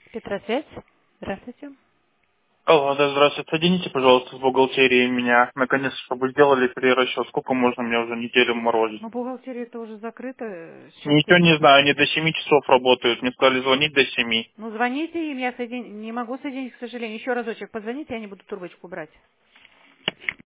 Петросвязь. Здравствуйте. Алло, да, здравствуйте. Соедините, пожалуйста, с бухгалтерией меня. Наконец, чтобы сделали перерасчет. Сколько можно мне уже неделю морозить? Ну, бухгалтерия это уже закрыта. Сейчас Ничего я... не знаю, они до 7 часов работают. Мне сказали звонить до 7. Ну, звоните им, я не могу соединить, к сожалению. Еще разочек позвоните, я не буду трубочку брать.